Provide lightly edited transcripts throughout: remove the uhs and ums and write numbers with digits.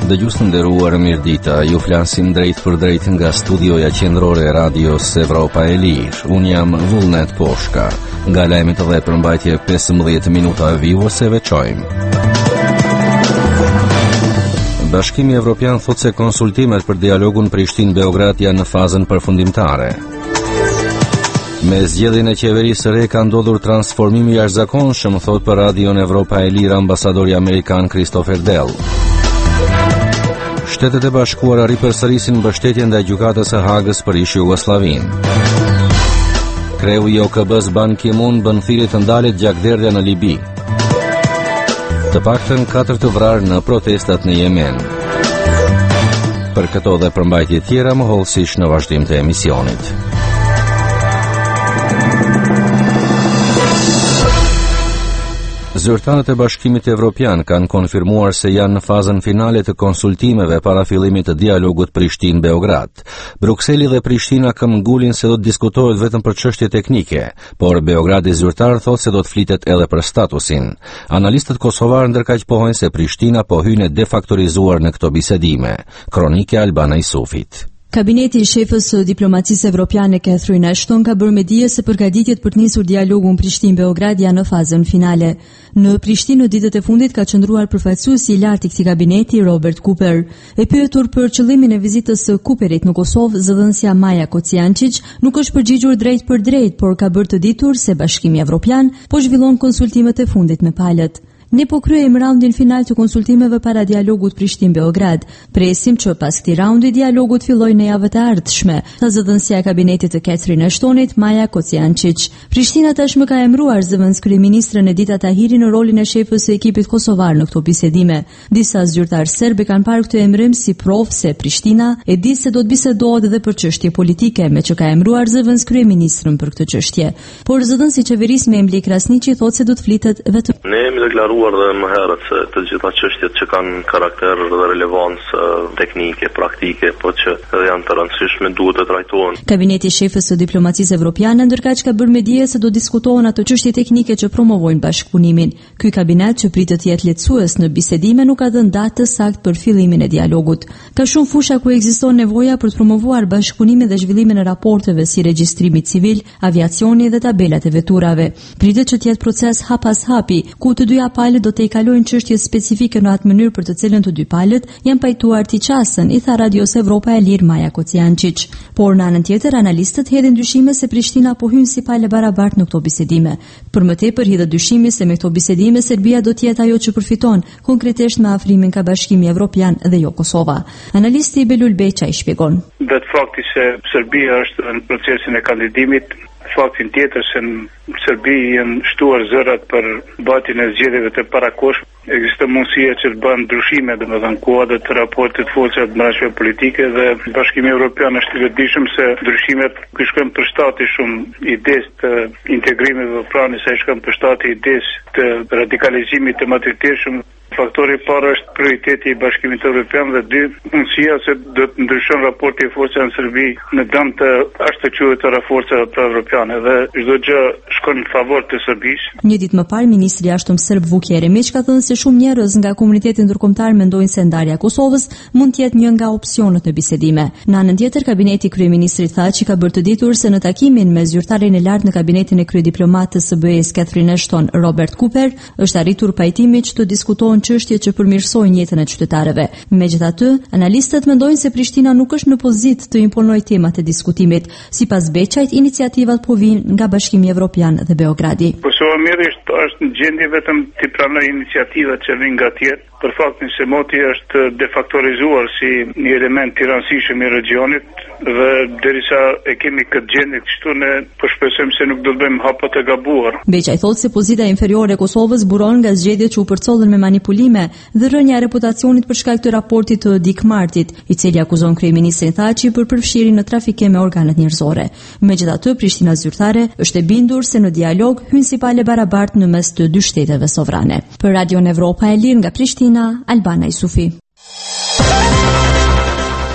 Dëgjues të nderuar, mirëdita. Ju flasim drejt për drejt nga studioja qendrore e radios Evropa e Lirë. Unë jam Vullnet Poshka. Nga lajmet dhe përmbajtje 15 minuta vivo se veçojmë. Bashkimi Evropian thot se konsultimet për dialogun Prishtinë-Beograd janë në fazën përfundimtare. Me zgjedhjen e qeverisë së re ka ndodhur transformimi i jashtëzakonshëm, thot për radion Evropa e Lirë ambasadori amerikan Christopher Dell. Shtetet e Bashkuara ripërsërisin mbështetjen ndaj gjykatës së Hagës për ish Jugosllavinë. Kreu i OKB-s Ban Ki-moon bën thirrje të ndalet gjakderdhja në Libi. Të paktën 4 të vrarë në protestat në Yemen. Për këto dhe përmbajtje tjera më hollësisht në vazhdim të emisionit. Zyrtarët e Bashkimit Evropian kanë konfirmuar se janë në fazën finale të konsultimeve para fillimit të dialogut Prishtinë-Beograd. Brukseli dhe Prishtina këmbgulin se do të diskutohet vetëm për çështje teknike, por Beogradi zyrtar thotë se do të flitet edhe për statusin. Analistët kosovar ndërkaq pohojnë se Prishtina po hyn e defaktorizuar në këto bisedime. Kronike Albana Isufit. Kabineti i shefës së diplomacisë evropiane Catherine Ashton ka bërë me dije se përgatitjet për të nisur dialogun Prishtinë-Beograd janë në fazën finale. Në Prishtinë në ditët e fundit ka qëndruar përfaqësuesi i lartë i këtij kabineti Robert Cooper. E pyetur për qëllimin e vizitës së Cooperit në Kosovë, zëdhënësja Maja Kocijancic nuk është përgjigjur drejt për drejt, por ka bërë të ditur se Bashkimi Evropian po zhvillon konsultimet e fundit me palët. Ne po kryejmë raundin final të konsultimeve para dialogut Prishtinë-Beograd. Presim që pas këtij raundi dialogut fillojë në javët e ardhshme, tha zëdhënësja e kabinetit të Catherine Ashtonit, Maja Kocijancic. Prishtina tashmë ka emëruar zëvendës kryeministren Edita Tahiri në rolin e shefës së ekipit kosovar në këto bisedime. Disa zyrtarë serb kanë parë këtë emërim si provë se Prishtina e di se do të bisedohet edhe për çështje politike, me që ka emëruar zëvendës kryeministrën për këtë çështje. Por zëdhënësi i qeverisë Memli Krasniqi thotë se do të flitet vetëm dhe më herët se të gjitha çështjet që kanë karakter dhe relevancë teknike, praktike, po që janë të rëndësishme duhet të trajtohen. Kabineti i shefës së diplomacisë evropiane ndërkaq ka bërë me dije se do diskutohen ato çështje teknike që promovojnë bashkëpunimin. Ky kabinet që pritet të jetë lehtësues në bisedime nuk ka dhënë datë saktë për fillimin e dialogut. Ka shumë fusha ku ekziston nevoja për të promovuar bashkëpunimin dhe zhvillimin e raporteve si regjistrimi civil, aviacioni dhe tabelat e veturave. Pritet që të jetë proces hap pas hapi, ku të dyja palët do të i kalojnë çështjet specifike në atë mënyrë për të cilën të dy palët janë pajtuar të qasën, i tha Radios Evropa e Lirë Maja Kocijancic. Por në anën tjetër, analistët hedhin dyshime se Prishtina po hyn si palë barabartë në këto bisedime. Për më tepër hidhet dyshimi se me këto bisedime Serbia do të jetë ajo që përfiton, konkretisht me afrimin ka Bashkimi Evropian dhe jo Kosova. Analisti Belul Beqa i shpjegon. Det fakti se Serbia është në procesin e kandidimit, faktin tjetër se në Serbi janë shtuar zërat për mbajtjen e zgjedhjeve të parakoshme. Ekziston mundësia që të bëhen ndryshime, domethënë kuadër të raportit forcat brendshme politike dhe Bashkimi Evropian është i vetëdijshëm se ndryshimet shkojnë përshtatje shumë idesë të integrimit pranë se shkojnë përshtatje idesë të radikalizimit të madhërisëm. Faktori i parë është prioriteti i Bashkimit Evropian dhe dy, mundësia se do të ndryshon raporti i forcave në Serbi në dëm të ashtëquajtura forcave proevropiane dhe çdo gjë shkon në favor të Serbisë. Një ditë më parë, ministri i jashtëm serb Vuk Jeremić ka thënë se shumë njerëz nga komuniteti ndërkombëtar mendojnë se ndarja e Kosovës mund të jetë një nga opsionet në bisedime. Në anën tjetër, kabineti i kryeministrit tha që ka bërë të ditur se në takimin me zyrtarin e lartë në kabinetin e kryediplomatës së BE-s Catherine Ashton, Robert Cooper, është arritur pajtimi që të diskutohen çështje që përmirësojnë jetën e qytetarëve. Megjithatë, analistët mendojnë se Prishtina nuk është në pozitë të imponojë temat e diskutimit. Sipas Beçajt, iniciativat po vijnë nga Bashkimi Evropian dhe Beogradi. Kosova mirërisht është në gjendje vetëm të pranojë iniciativat që vijnë nga tjerë, për faktin se moti është defaktorizuar si një element i rëndësishëm i regionit dhe derisa e kemi këtë gjendje kështu ne po shpresojmë se nuk do të bëjmë hapa të gabuar. Beçaj thotë se pozita inferiore e Kosovës buron nga zgjedhjet që u përcollën me manipulime dhe rënja e reputacionit për shkak të raportit të Dick Martit, i cili akuzon kryeministrin Thaçi për përfshirjen në trafikim me organet njerëzore. Megjithatë, Prishtina zyrtare është e bindur se në dialog hyn si palë barabartë në mes të dy shteteve sovrane. Për Radion Evropa e Lirë nga Prishtina, Albana Isufi.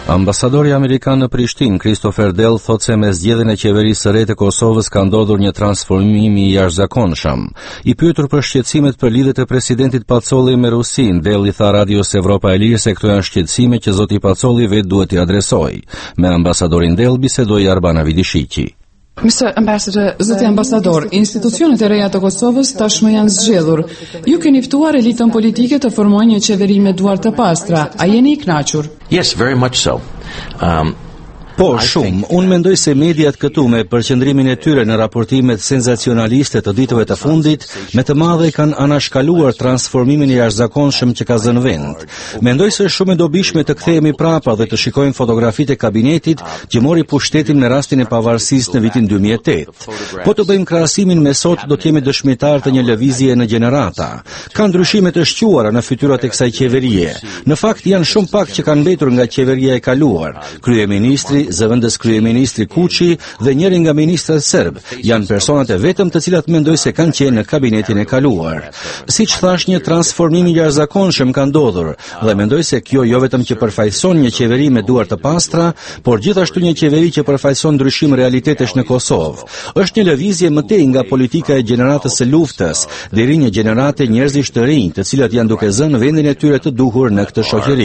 Ambasadori Amerikan në Prishtinë, Christopher Dell, thotë se me zgjedhjen e qeverisë së re të Kosovës ka ndodhur një transformim i jashtëzakonshëm. I pyetur për shqetësimet për lidhjet e presidentit Pacolli me Rusinë, Dell i tha Radios Evropa e Lirë se këto janë shqetësime që zoti Pacolli vetë duhet t'i adresojë. Me ambasadorin Dell bisedoi Arbana Vidishiqi. Zoti ambasador, institucionet e reja të Kosovës tashmë janë zgjedhur. Ju keni ftuar elitën politike të formojë një qeveri me duar të pastra. A jeni i kënaqur? Yes, very much so. Po, shumë. Unë mendoj se mediat këtu me përqendrimin e tyre në raportimet senzacionaliste të ditëve të fundit, me të madhe kanë anashkaluar transformimin e jashtëzakonshëm që ka zënë vend. Mendoj se është shumë e dobishme të kthehemi prapa dhe të shikojmë fotografitë e kabinetit që mori pushtetin me rastin e pavarësisë në vitin 2008. Po të bëjmë krahasimin me sot, do të jemi dëshmitar të një lëvizje në gjenerata. Ka ndryshime të shquara në fytyrat e kësaj qeverie. Në fakt janë shumë pak që kanë mbetur nga qeveria e kaluar. Kryeministri, zëvendës kryeministri Kuçi dhe njëri nga ministrat serb janë personat e vetëm të cilat mendoj se kanë qenë në kabinetin e kaluar. Siç thash, një transformim i jashtëzakonshëm ka ndodhur dhe mendoj se kjo jo vetëm që përfaqëson një qeveri me duar të pastra, por gjithashtu një qeveri që përfaqëson ndryshim realitetesh në Kosovë. Është një lëvizje më tej nga politika e gjeneratës së luftës deri një gjenerate njerëzish të rinj, të cilat janë duke zënë vendin e tyre të duhur në këtë shoqëri.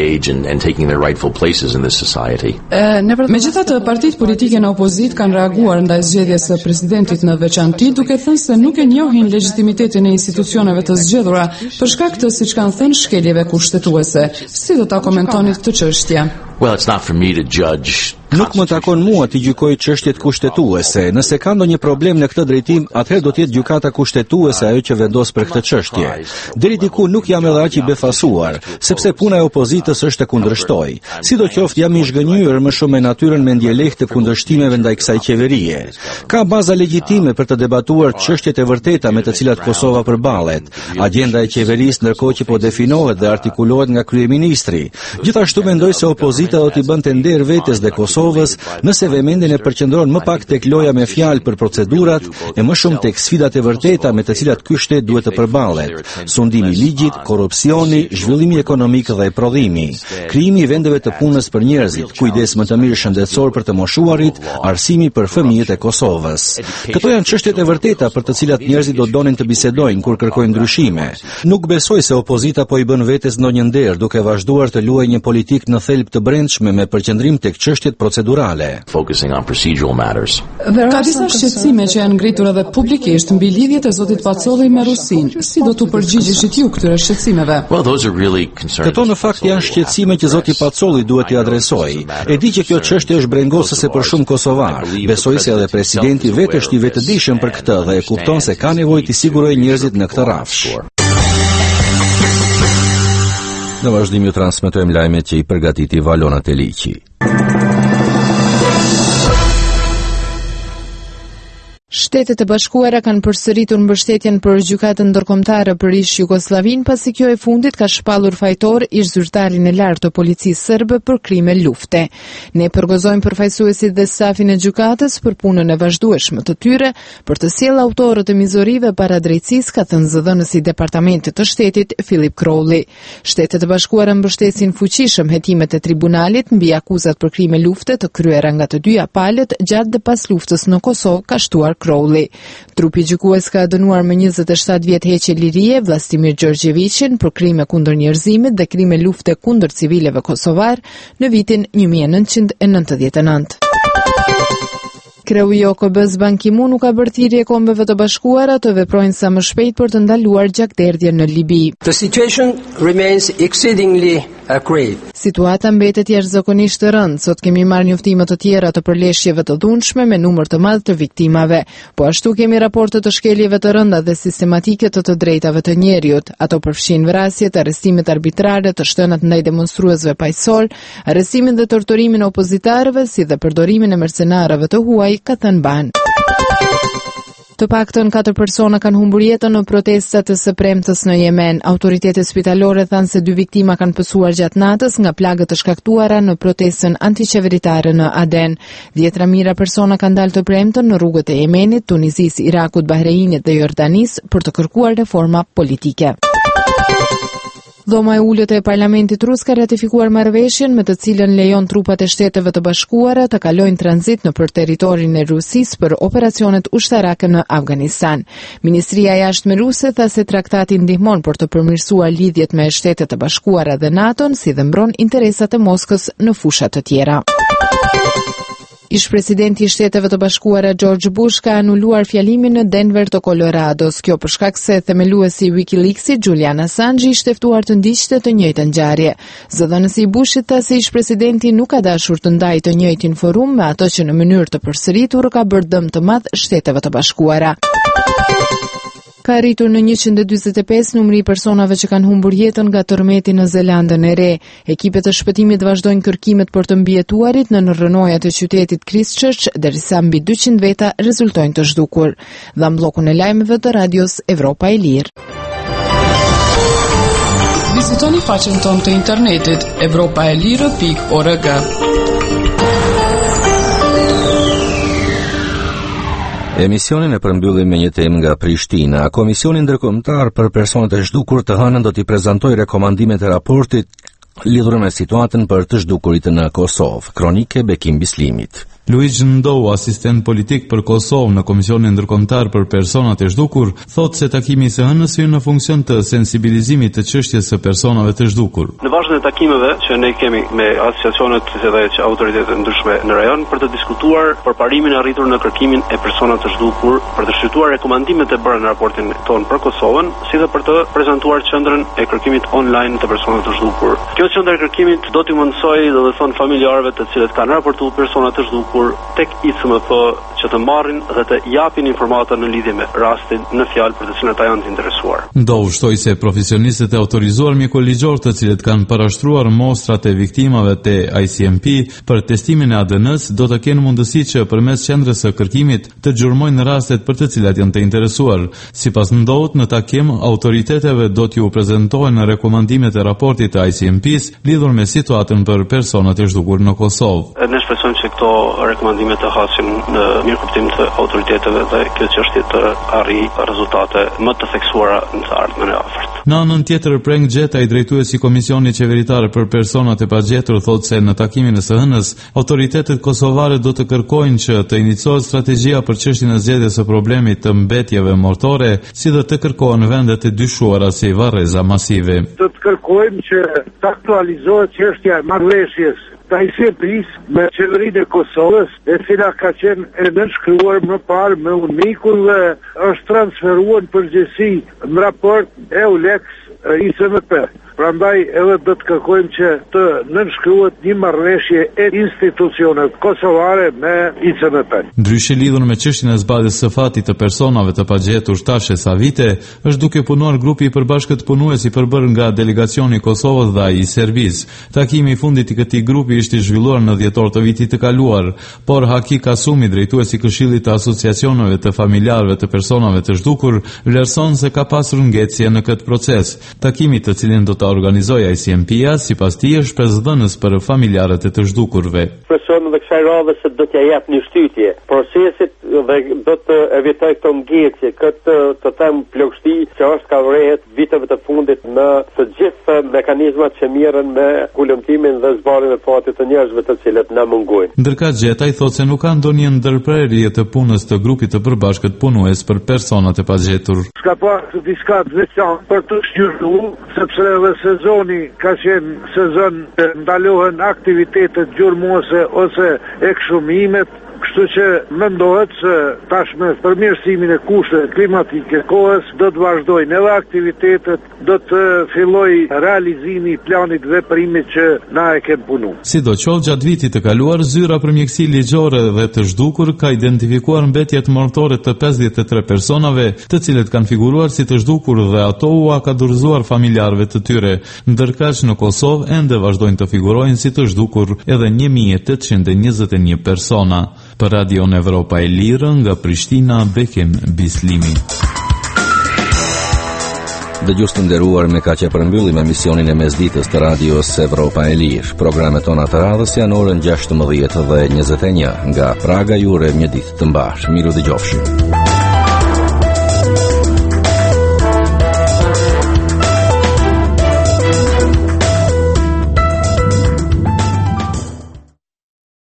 Megjithatë, partitë politike në opozit kanë reaguar ndaj zgjedhjes së presidentit në veçanti, duke thënë se nuk e njohin legjitimitetin e institucioneve të zgjedhura për shkak të, siç kanë thënë, shkeljeve kushtetuese. Si do ta komentoni këtë çështje? Well, it's not for me to judge. Nuk më takon mua të gjykoj çështjet kushtetuese. Nëse ka ndonjë problem në këtë drejtim, atëherë do të jetë gjykata kushtetuese ajo që vendos për këtë çështje. Deri diku nuk jam edhe aq i befasuar, sepse puna e opozitës është të kundërshtoj. Sidoqoftë jam i zhgënjur më shumë me natyrën mendjelehtë të kundërshtimeve ndaj kësaj qeverie. Ka baza legjitime për të debatuar çështjet e vërteta me të cilat Kosova përballet. Agjenda e qeverisë ndërkohë që po definohet dhe artikulohet nga kryeministri. Gjithashtu mendoj se opozita do t'i bënte nder vetes dhe Kosovës nëse vëmendjen e përqendron më pak tek loja me fjalë për procedurat e më shumë tek sfidat e vërteta me të cilat ky shtet duhet të përballet: sundimi i ligjit, korrupsioni, zhvillimi ekonomik dhe prodhimi, krijimi i vendeve të punës për njerëzit, kujdes më të mirë shëndetësor për të moshuarit, arsimi për fëmijët e Kosovës. Këto janë çështjet e vërteta për të cilat njerëzit do donin të bisedojnë kur kërkojnë ndryshime. Nuk besoj se opozita po i bën vetes ndonjë nder duke vazhduar të luajë një politikë në thelb të brendshme me përqendrim tek çështjet procedurale. Ka disa shqetësime që janë ngritur edhe publikisht mbi lidhjet e zotit Pacolli me Rusinë. Si do t'u përgjigjeshit ju këtyre shqetësimeve? Këto në fakt janë shqetësime që zoti Pacolli duhet t'i adresojë. E di që kjo çështje është brengosëse për shumë kosovar. Besoj se edhe presidenti vetë është i vetëdijshëm për këtë dhe e kupton se ka nevojë të sigurojë njerëzit në këtë rrafsh. Në vazhdim ju transmetojmë lajmet që i përgatiti Valona Teliqi. Shtetet e Bashkuara kanë përsëritur mbështetjen për gjykatën ndërkombëtare për ish-Jugosllavin pasi kjo e fundit ka shpallur fajtor ish-zyrtarin e lartë të policisë serbe për krime lufte. Ne përgozojmë përfaqësuesit dhe stafin e gjykatës për punën e vazhdueshme të tyre për të sjellë autorët e mizorive para drejtësisë, ka thënë zëdhënësi i Departamentit të Shtetit Philip Crowley. Shtetet e Bashkuara mbështesin fuqishëm hetimet e tribunalit mbi akuzat për krime lufte të kryera nga të dyja palët gjatë dhe pas luftës në Kosovë, ka shtuar Crowley. Trupi gjykues ka dënuar me 27 vjet heqje lirie Vlastimir Gjorgjevićin për krime kundër njerëzimit dhe krime lufte kundër civileve kosovar në vitin 1999. Kreu i OKB-s Ban Ki-moon u ka bërë thirrje Kombeve të Bashkuara të veprojnë sa më shpejt për të ndaluar gjakderdhjen në Libi. The situation remains exceedingly grave. Situata mbetet jashtëzakonisht e rëndë. Sot kemi marrë njoftime të tjera të përleshjeve të dhunshme me numër të madh të viktimave. Po ashtu kemi raporte të shkeljeve të rënda dhe sistematike të drejtave të njerëzit. Ato përfshin vrasjet, arrestimet arbitrare, të shtënat ndaj demonstruesve paqësor, arrestimin dhe torturimin e opozitarëve, si dhe përdorimin e mercenarëve të huaj, ka thënë Ban. Të paktën 4 persona kanë humbur jetën në protestat e së premtës në Yemen. Autoritetet spitalore thanë se 2 viktima kanë pësuar gjatë natës nga plagët të shkaktuara në protestën antiqeveritare në Aden. 10 mijëra persona kanë dalë të premtën në rrugët e Yemenit, Tunizis, Irakut, Bahreinit dhe Jordanis për të kërkuar reforma politike. Dhoma e ulët e Parlamentit rus ka ratifikuar marrëveshjen me të cilën lejon trupat e Shteteve të Bashkuara të kalojnë tranzit nëpër territorin e Rusisë për operacionet ushtarake në Afganistan. Ministria e Jashtme ruse tha se traktati ndihmon për të përmirësuar lidhjet me Shtetet e Bashkuara dhe NATO-n, si dhe mbron interesat e Moskës në fusha të tjera. Ish-presidenti i Shteteve të Bashkuara George Bush ka anuluar fjalimin në Denver të Colorados, kjo për shkak se themeluesi i WikiLeaks-it Julian Assange ishte ftuar të ndiqte të njëjtën ngjarje. Zëdhënësi i Bushit tha se ish-presidenti nuk ka dashur të ndajë të njëjtin forum me ato që në mënyrë të përsëritur ka bërë dëm të madh Shteteve të Bashkuara. Ka rritur në 145 numri i personave që kanë humbur jetën nga tërmeti në Zelandën e Re. Ekipet e shpëtimit vazhdojnë kërkimet për të mbijetuarit në rrënojat e qytetit Christchurch, derisa mbi 200 veta rezultojnë të zhdukur. Dha bllokun e lajmeve të radios Evropa e Lirë. Vizitoni faqen tonë të internetit europaelire.org. Emisionin e përmbyllim me një temë nga Prishtina. Komisioni ndërkombëtar për personat e zhdukur të hënën do t'i prezantojë rekomandimet e raportit lidhur me situatën për të zhdukurit në Kosovë. Kronike Bekim Bislimit. Luigi Ndou, asistent politik për Kosovë në Komisionin Ndërkombëtar për Personat e Zhdukur, thotë se takimi i së hënës hyn në funksion të sensibilizimit të çështjes së personave të zhdukur. Në vazhdim të takimeve që ne kemi me asociacionet dhe që autoritetet ndryshme në rajon për të diskutuar përparimin e arritur në kërkimin e personave të zhdukur, për të shqyrtuar rekomandimet e bëra në raportin ton për Kosovën, si dhe për të prezantuar qendrën e kërkimit online të personave të zhdukur. Kjo qendër e kërkimit do t'i mundsojë, domethënë, familjarëve të cilët kanë raportuar persona të zhdukur tek ICMP që të marrin dhe të japin informata në lidhje me rastin në fjalë për të cilët ata janë të interesuar. Ndou shtoi se profesionistët e autorizuar mjekoligjor të cilët kanë parashtruar mostrat e viktimave te ICMP për testimin e ADN-s do të kenë mundësi që përmes qendrës së kërkimit të xhurmojnë rastet për të cilat janë të interesuar. Sipas Ndout, në takim autoriteteve do t'ju prezantojnë rekomandimet e raportit të ICMP-s lidhur me situatën për personat e zhdukur në Kosovë. Ne shpresojmë që këto rekomandimet të hasin në mirë kuptim të autoriteteve dhe kjo çështje të arrijë rezultate më të theksuara në të ardhmen e afërt. Në anën tjetër, Preng Gjeta, i drejtuesi i Komisionit Qeveritar për Personat e Pagjetur, thotë se në takimin e së hënës, autoritetet kosovare do të kërkojnë që të iniciohet strategjia për çështjen e zgjedhjes së problemit të mbetjeve mortore, si dhe të kërkohen vendet e dyshuara si varreza masive. Do të kërkojmë që të aktualizohet çështja e marrëveshjes të ICMP-s me qeverinë e Kosovës, e cila ka qenë e nënshkruar më parë me UNMIK-un dhe është transferuar në përgjithësi në raport EULEX ICMP. Prandaj edhe do të kërkojmë që të nënshkruhet një marrëveshje e institucioneve kosovare me ICMP. Ndryshe, lidhur me çështjen e zbardhjes së fatit të personave të pagjetur shtash sa vite, është duke punuar grupi i përbashkët punues i përbërë nga delegacioni i Kosovës dhe ai i Serbisë. Takimi i fundit i këtij grupi ishte zhvilluar në dhjetor të vitit të kaluar, por Haki Kasumi, drejtuesi i Këshillit të Asociacioneve të Familjarëve të Personave të Zhdukur, vlerëson se ka pasur ngecje në këtë proces. Takimi, të cilin do të organizoj ICMP-ja, sipas tij është pesdhënës për familjarët e të zhdukurve. Presion dhe kësaj radhe se do t'ja jap një shtytje procesit dhe do të evitoj këto ngecje, këtë të them plagështi që është ka vërejt viteve të fundit në të gjithë mekanizmat që mirën me kulumtimin dhe zbardhjen e fatit të njerëzve të cilët na mungojnë. Ndërka Gjeta i thotë se nuk ka ndonjë ndërprerje të punës të grupit të përbashkët punues për personat e pagjetur. Ska pasur diçka të veçantë për të shqyrtuar, sepse edhe sezoni ka qenë sezon të ndalohen aktivitetet gjurmëse ose ekshumimet, kështu që mendohet se tashme përmirësimin e kushteve klimatike kohës do të vazhdojnë edhe aktivitetet, do të fillojë realizimi i planit veprimit që na e kemi punuar. Sidoqoftë, gjatë vitit të kaluar, zyra për mjeksi ligjore dhe të zhdukur ka identifikuar mbetjet mortore të 53 personave, të cilët kanë figuruar si të zhdukur dhe ato u ka dorëzuar familjarëve të tyre. Ndërkaq në Kosovë ende vazhdojnë të figurojnë si të zhdukur edhe 1821 persona. Për Radio Evropa e Lirë, nga Prishtina, Bekim Bislimi. Dëgjues të nderuar, me kaq e përmbyllim emisionin e mesditës të radios Evropa e Lirë. Programet tona të radhës janë orën 16 dhe 21. Nga Praga ju urojmë një ditë të mbarë. Miru dëgjofshi.